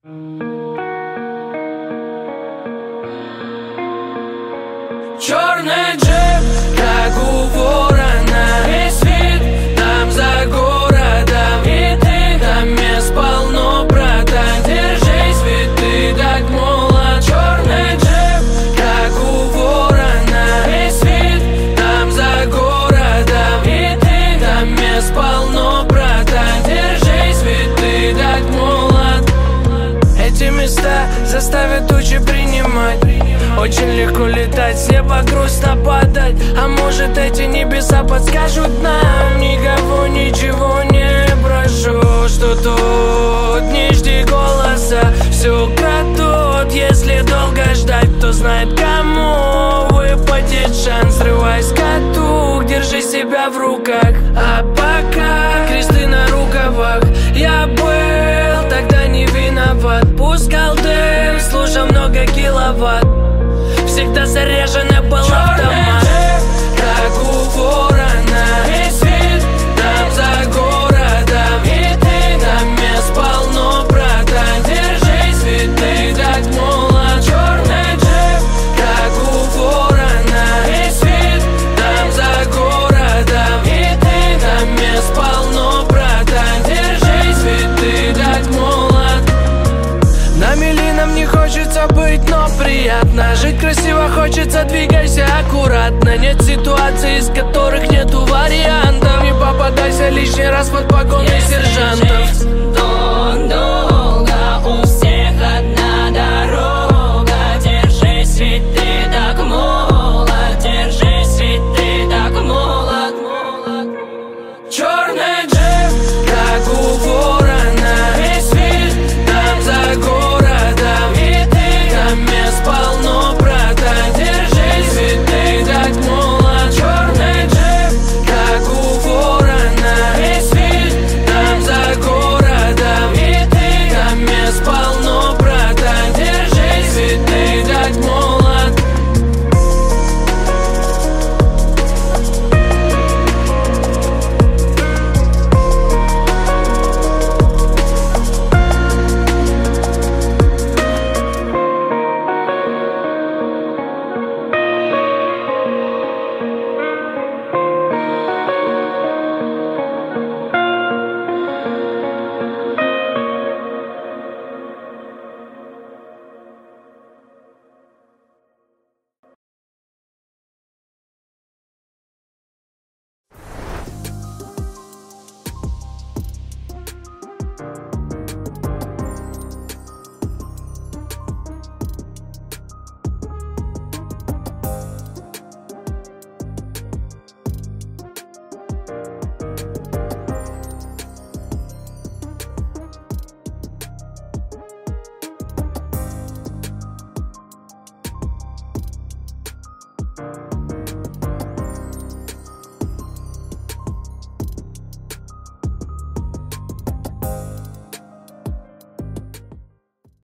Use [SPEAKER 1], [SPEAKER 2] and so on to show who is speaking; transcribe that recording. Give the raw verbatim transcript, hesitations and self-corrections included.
[SPEAKER 1] Черный джип, как у ворона, весь вид там за городом. И ты там мест полно, братан, держись, ведь ты так молод. Черный джип, как у ворона, весь вид там за городом. И ты там мест полно, братан, держись, ведь ты так молод. Эти места заставят тучи принимать. Очень легко летать, с неба грустно падать. А может, эти небеса подскажут нам? Никого ничего не прошу, что тут не жди голоса, все крадут. Если долго ждать, то знает, кому выпадет шанс. Срывай с катук, держи себя в руках. А пока кресты на рукавах, я был тогда не виноват. Пускал дым, слушал много киловатт. Всегда заряженный был автомат. Джип, как у ворона, весь вид там за городом. И ты там мест полно, братан, держись, ведь ты так молод. Черный джип, как у ворона, весь вид там за городом. И ты там мест полно, братан, держись, ведь ты так молод. На мели нам не хочется быть, но приятно. Жить красиво хочется, двигайся аккуратно. Нет ситуаций, из которых нету вариантов. Не попадайся лишний раз под погоны сержантов.